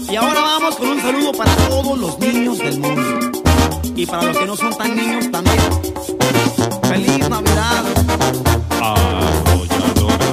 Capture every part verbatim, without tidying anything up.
Y ahora vamos con un saludo para todos los niños del mundo. Y para los que no son tan niños también. ¡Feliz Navidad! Arrolladora.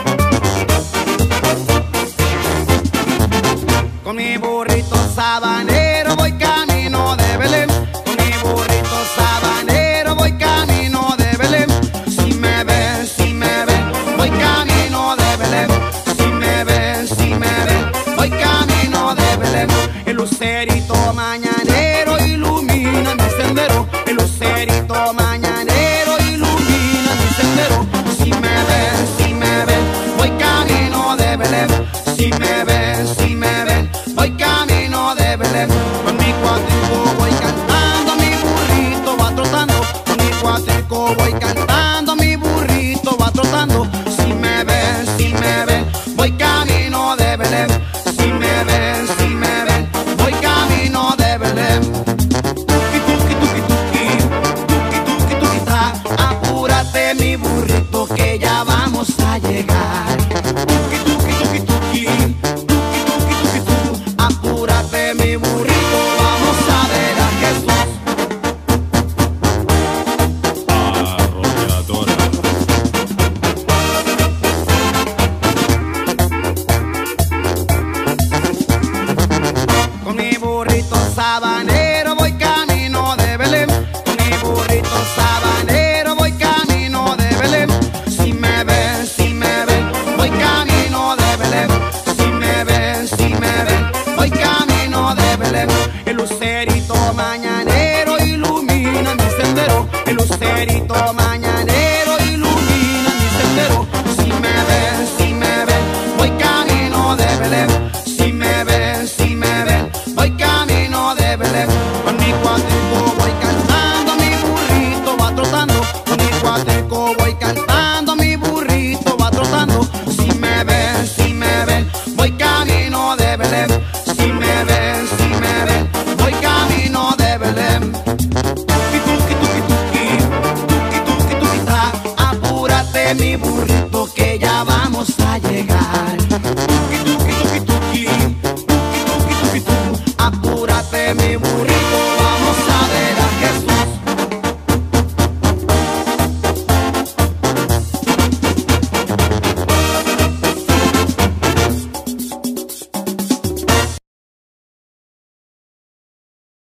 Con mi burrito sabanero voy camino de Belén. Con mi burrito sabanero voy camino de Belén. Si me ven, si me ven, voy camino de Belén. Si me ven, si me ven, voy camino de Belén. El lucerito mañanero ilumina mi sendero. El lucerito mañanero ilumina mi sendero. Si me ven, si me ven, voy camino de Belén. Si me ven, si me ven, voy camino de Belén. Con mi cuatrico voy cantando, mi burrito va trotando. Con mi cuatrico voy cantando, mi burrito va trotando. Si me ven, si me ven, voy camino de Belén. Si me ven, si me ven, voy camino de Belén. Tuki, tuki, tuki, tuki, tuki, tuki, tuki, ta. Apúrate mi burrito que ya vamos a llegar. Tuki, tuki, tuki, tuki, tuki, tuki, tuki, tu. Apúrate mi burrito, vamos a ver a Jesús. Arrolladora. Con mi burrito sabanero voy camino de Belén. Con mi burrito sabanero voy camino de Belén. Si me ven, si me ven, voy camino de Belén. Si me ven, si me ven, voy camino de Belén. El lucerito mañanero ilumina mi sendero. El lucerito mañanero ilumina mi sendero. Si me ven, si me ven, voy camino de Belén. Si me ven, si me ven, voy camino de Belén. Con mi cuatrico voy cantando, mi burrito va trotando. Con mi cuatrico voy cantando, mi burrito va trotando. Si me ven, si me ven, voy camino de Belén. Si me ven, si me ven, voy camino de Belén. Tuki, tuki, tuki, tuki, tuki, tuki, tuki, ta. Apúrate mi burrito